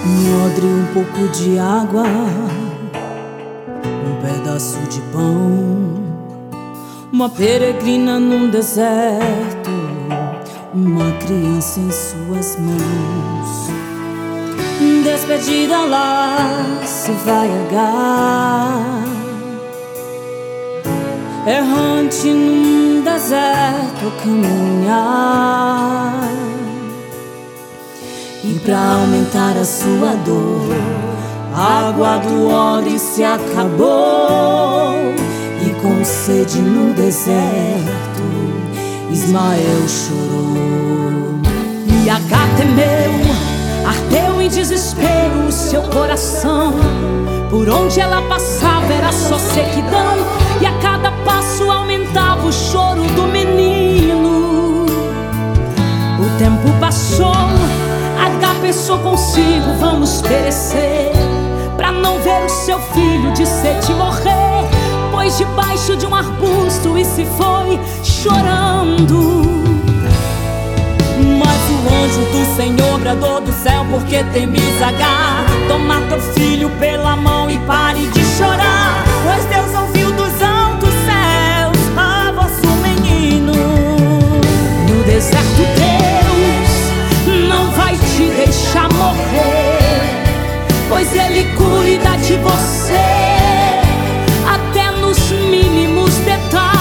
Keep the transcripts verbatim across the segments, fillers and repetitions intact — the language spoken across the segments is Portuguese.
Um odre, um pouco de água, um pedaço de pão, uma peregrina num deserto, uma criança em suas mãos. Despedida lá se vai Agar, errante num deserto a caminhar. E pra aumentar a sua dor, a água do odre se acabou. E com sede no deserto, Ismael chorou. E Agar temeu, ardeu em desespero o seu coração. Por onde ela passava era só sequidão, e a cada passo aumentava o choro do menino. O tempo passou, Agar pensou consigo: vamos perecer, pra não ver o seu filho de sede morrer. Pôs debaixo de um arbusto e se foi chorando. Mas o anjo do Senhor bradou do céu: porque temes, Agar? Toma teu filho pela mão e pare de chorar, pois Deus ouviu dos altos céus a vosso menino. No deserto Deus não vai te deixar morrer, pois Ele cuida de você até nos mínimos detalhes.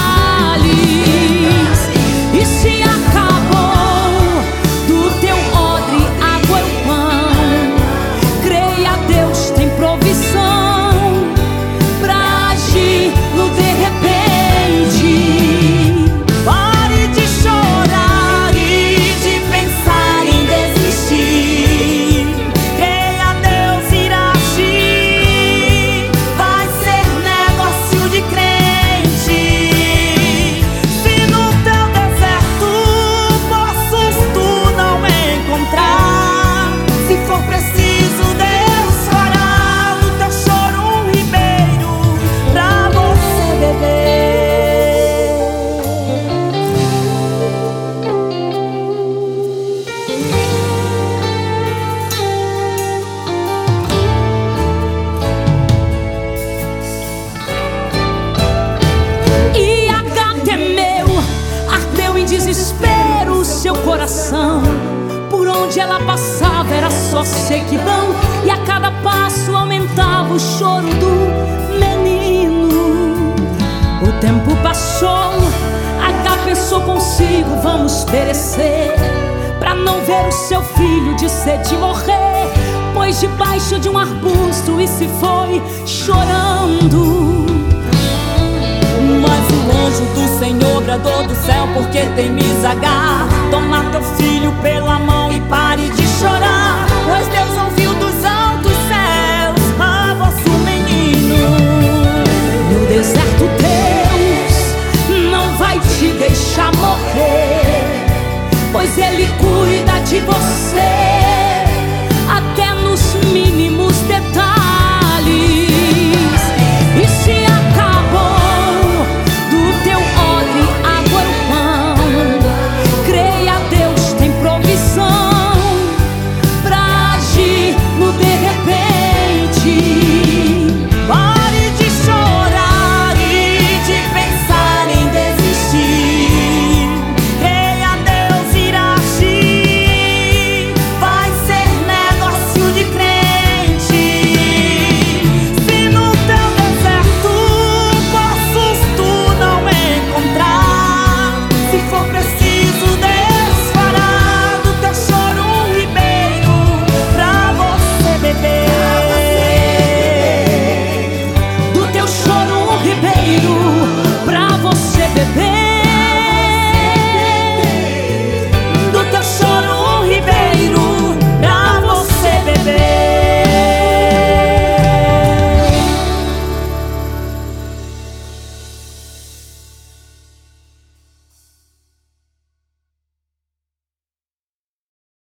E se acabou do teu odre água e pão, creia, Deus tem provisão pra agir no de repente. Pare de chorar e de pensar em desistir. Creia, Deus irá agir. Vai ser negócio de crente. Se no teu deserto poços tu não encontrar, se for preciso, Deus fará no teu choro um ribeiro pra você beber. E Agar temeu, ardeu em desespero o seu coração. Por onde ela passava era só sequidão, e a cada passo aumentava o choro do menino. O tempo passou, Agar pensou consigo: vamos perecer, pra não ver o seu filho de sede morrer. Pôs debaixo de um arbusto e se foi chorando. Mas o anjo do Senhor bradou do céu: porque temes, Agar? Toma teu filho pela mão e pare de chorar,